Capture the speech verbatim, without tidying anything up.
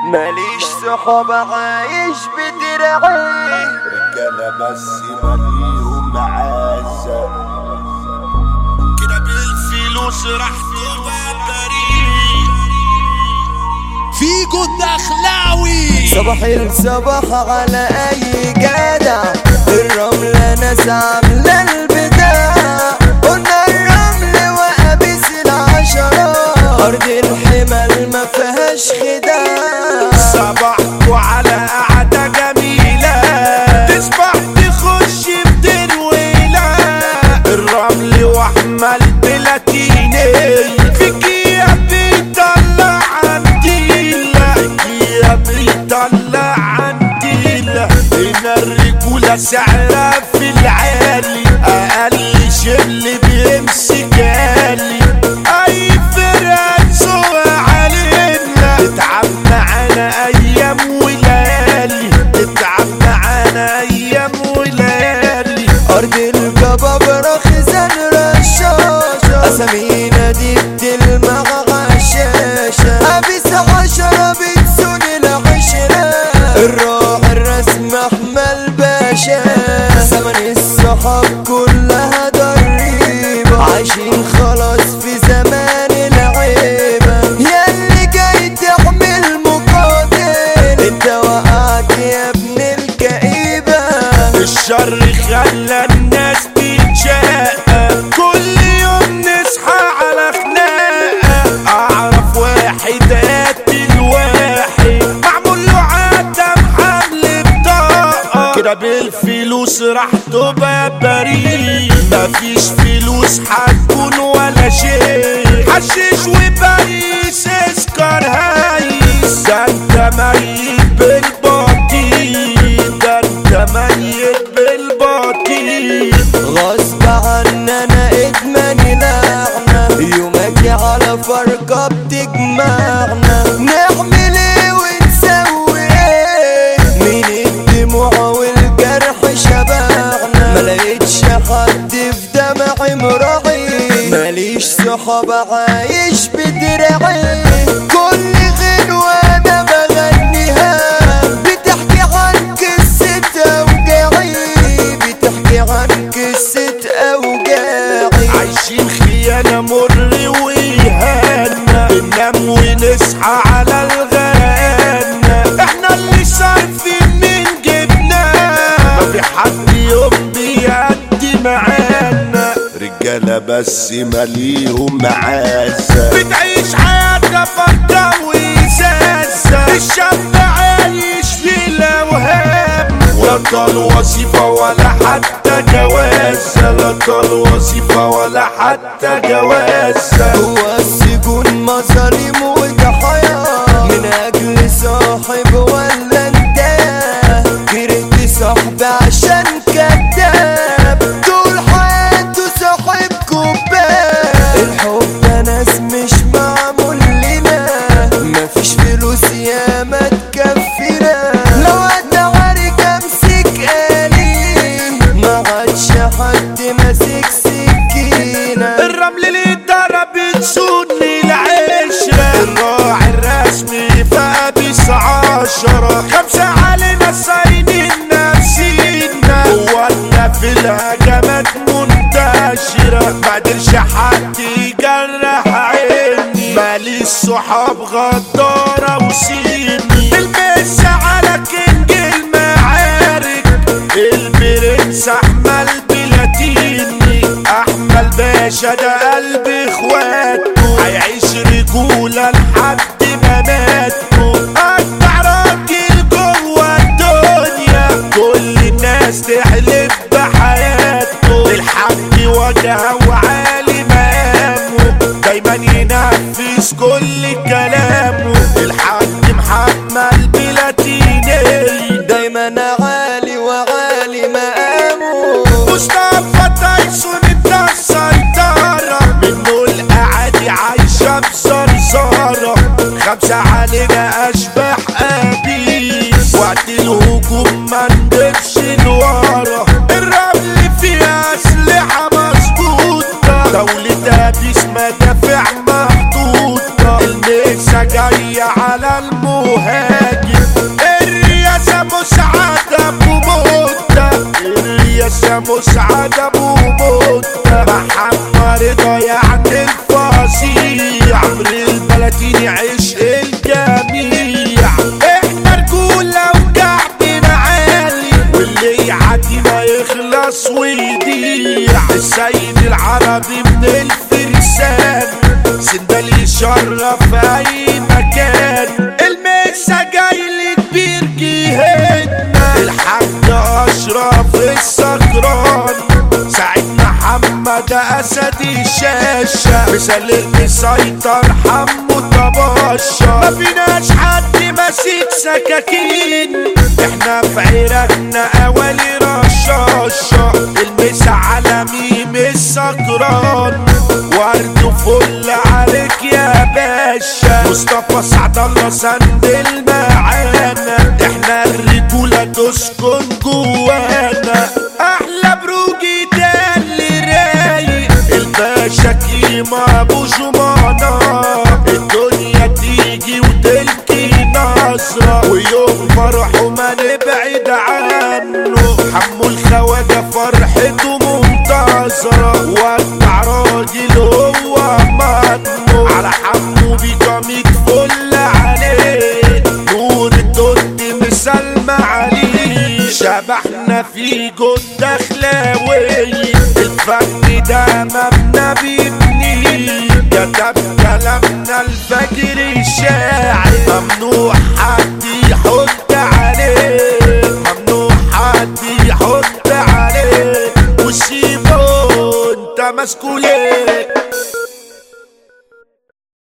ماليش صحاب عايش بدرعي، رجالة بس ماليهم معزة كده بالفلوس راح تبقى بريء. فيجو الدخلاوي صباح الصباح على اي جدع، الرملة ناس عاملة البداع، قلنا الرمل وقابس العشرة، ارض الحمل ما فيهاش خداع. صباحكوا على قعدة جميلة، تصبح تخش بترويلة، الرمل واحمل بلاتيني، فيكيا بيطلع عنديلة، فيكيا بيطلع عنديلة. هنا الرجولة سعرها في العالي، اقل شبل بيمسك آلي، اي فرقة تسوق علينا، تتعب معانا ايام وليالي، تتعب معانا ايام وليالي. ارض الجبابرة خزان رشاشة، اسامينا دي بتلمع غشاشة، ابيس عشرة بتسون العشرة، الراعي الرسم احمل باشا، زمن الصحاب كلها ضريبة، عايشين خلاص في زمان العيبة، ياللي جاي تعمل مقاتل انت وقعت يا ابن الكئيبة. الشر خلى الناس تتشقى، كل يوم نصحى على خناقة، اعرف واحد قاتل واحد، معمول له عدم حمل بطاقة، كده بالفلوس راح تبقى بريء، مفيش فلوس هتكون ولا شيء، حشيش وبايس اسكر هايس، ده انت ميت بالبطيء، ده انت ميت بالبطيء. غصب عننا ادماني لعنة، يومك على فرقة بتجمعنا، نعمل ايه ونسوي ايه، من الدموع والجرح شبعنا، ملقتش حد في دمعي مراعي، ماليش صحاب عايش بدرعي، كل غنوة انا بغنيها بتحكي عن قصة اوجاعي، بتحكي عن قصة اوجاعي. عايشين خيانة مر وإهانة، بننام ونصحى على الغرقانة، احنا اللي صارفين من جبنا، ما في حد يوم بيعدي معانا، رجالة بس ماليهم معزة بتعيش حياتها فردة وإزازة، الشاب عايش في الأوهام، لا طال وظيفة ولا حتى جوازة، لا طال وظيفة ولا حتى جوازة. هو السجون مظالم وضحايا، من اجل صاحب ولا انت، كرهت صاحب عشان كداب، طول حياته صاحب كوباب، الحب ده ناس مش معمول لنا، مفيش فلوس يا ما تكفينا، لو اتعارك امسك آلي، ما عادش حد ماسك سكينة، الرمل اللي ضرب تسون العشرة، الراعي الرسمي فابس عشرة، خمسة علينا صاينين نفسينا، قوتنا في الهجمات منتشرة، مقدرش حد يجرح عيني، مالي الصحاب غدارة وسيني، المس على كينج المعارك، البرنس احمل بلاتيني، احمل باشا ده قلب اخواته، هيعيش رجولة لحد ما ماتوا، اكتر راجل جوه الدنيا، كل الناس تحلف بحياته، الحق وجهه وعالي مقامه، دايما ينفذ كل كلامه، الحاج محمد بلاتيني، دايما عالي وعالي مقامه، مصطفى تايسون انت السيطرة، منه القعادي عايشة بصرصارة، خمسة علينا اشباح ابيس، وقت الهجوم ما ندبش لورا، الرمل فيها اسلحة مظبوطة، دولة ابيس مدافع محطوطة، الميسة جاية على المهام. يا مسعد ابو مدة محمد رضا يعني الفظيع عمرو البلاتيني عشق الجميع احنا رجولة وكعبنا عالي واللي يعدي ما يخلص ويضيع السيد العربي من الفرسان سندال يشرف اي مكان المسا جاي لكبير جهتنا الحاج اشرف السكران سعيد محمد اسد الشاشة مثال المسيطر حمو طباشة ما فيناش حد ماسك سكاكين احنا في عراقنا اولي رشاشة المسا على ميم السكران ورد فل عليك يا باشا مصطفى سعد الله سند المعانا احنا الرجولة تسكن جوانا احلى بروجي ده اللي رايق الباشا كيما ابو جمانة الدنيا تيجي وتلقي نظرة ويوم فرحه ما نبعد عنه حمو الخواجة فرحته منتظرة ودع راجل هو مضمون على حمو بيكاميك فل عليه نور الدود مسلمة عليه شبحنا في جود دخلاوي الفن ده مبنى بيبني كتب كلامنا الفجر الشاعر ممنوع حد يحط عليه ممنوع حد يحط عليه وسيبه انت مسكول